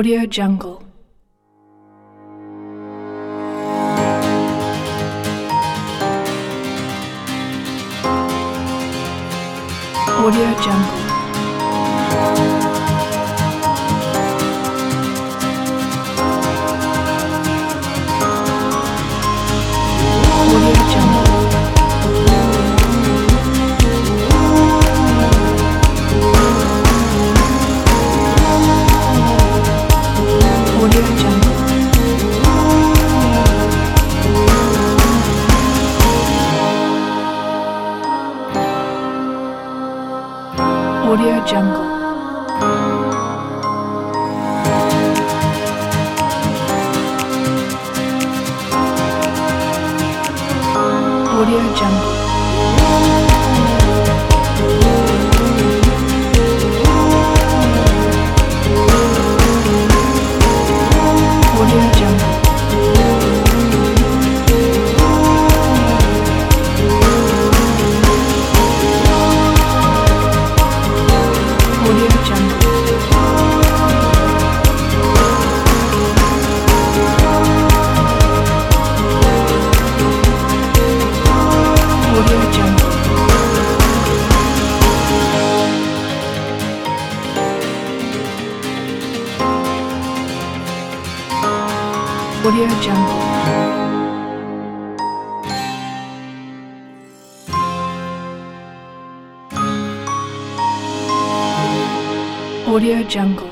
Audio Jungle. Audio Jungle. Audio Jungle. Audio Jungle. Audio Jungle. Audio Jungle. Audio Jungle. Audio Jungle. Audio Jungle. Audio Jungle. Audio Jungle.